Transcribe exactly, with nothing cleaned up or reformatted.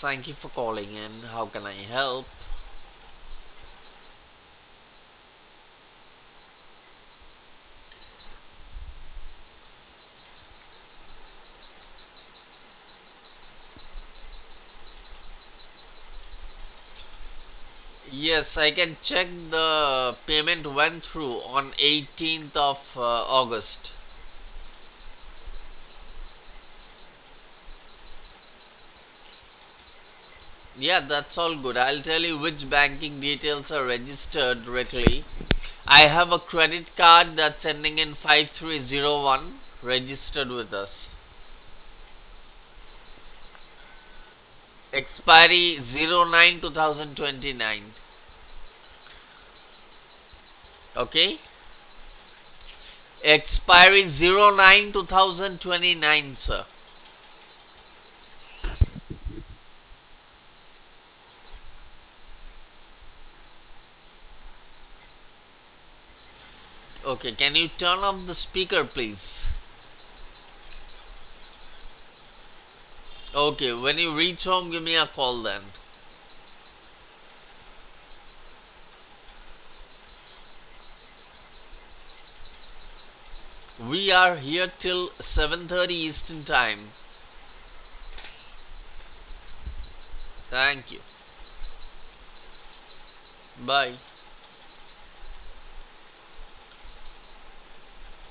Thank you for calling in. How can I help? Yes, I can check the payment went through on eighteenth of uh, August. Yeah, that's all good. I'll tell you which banking details are registered directly. I have a credit card that's ending in five three zero one registered with us. Expiry zero nine two thousand twenty-nine. Okay? Expiry zero nine two thousand twenty-nine, sir. Okay, can you turn off the speaker, please? Okay, when you reach home, give me a call then. We are here till seven thirty Eastern Time. Thank you. Bye.